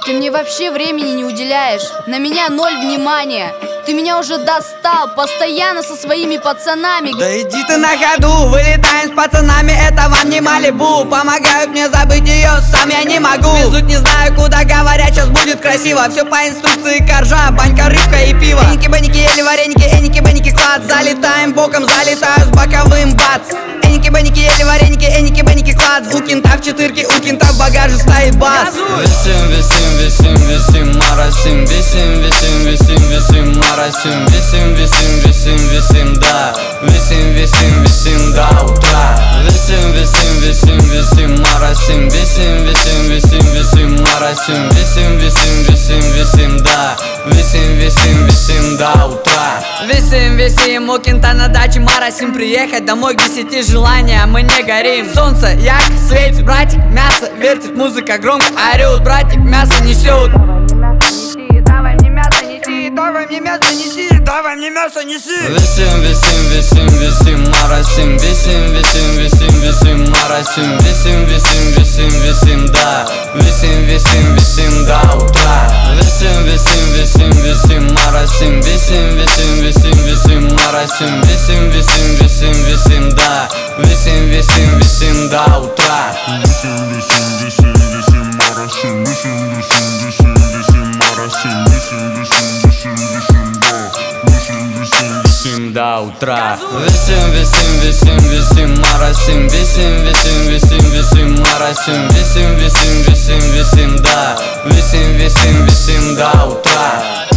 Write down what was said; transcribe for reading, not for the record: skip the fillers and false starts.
Ты мне вообще времени не уделяешь. На меня 0 внимания. Ты меня уже достал, постоянно со своими пацанами. Да иди ты на ходу, вылетаем с пацанами, это вам не Малибу. Помогают мне забыть ее, сам я не могу. Везут не знаю куда, говорят, сейчас будет красиво. Все по инструкции коржа, банька, рыбка и пиво. Эники-беники, ели вареники, эники-беники, клад. Залетаем боком, залетаю с боковым, бац. Эники-беники, ели вареники, эники-беники, клад. У кента в четырке, у кента в багаже стоит бас. Висим, висим, висим, висим, марасим. Висим, висим, висим, висим, марасим. Висим, висим, висим, висим, да. Висим, висим, висим до утра. Висим, висим, висим, висим, марасим. Висим, висим, висим, висим, марасим. Висим, висим, висим, висим, да. Висим, висим, висим до утра. Висим, висим, у кента на даче марасим. Приехать домой к 10 желания, мы не горим. Солнце як светит, братик, мясо вертит, музыка громко орёт. Братик, мясо несет. Давай мне мясо неси, давай мне мясо неси, давай мне мясо неси. Висим, висим, висим, висим, марасим. Висим, висим, висим, висим, марасим. Висим, висим, висим, висим, да. Висим, висим, висим до утра. Висим, висим, висим, висим, марасим. Висим, висим, висим, висим, марасим. Висим, висим, висим, висим, да. Висим, висим, висим до утра. Висим, висим, висим, висим, марасим. Висим, висим, висим, висим, марасим. Висим, висим, висим, висим, да. Висим, висим, висим До утра. Висим, висим, висим, висим, марасим. Висим, висим, висим, висим, марасим. Висим, висим, висим, висим, да. Висим, висим, висим до утра.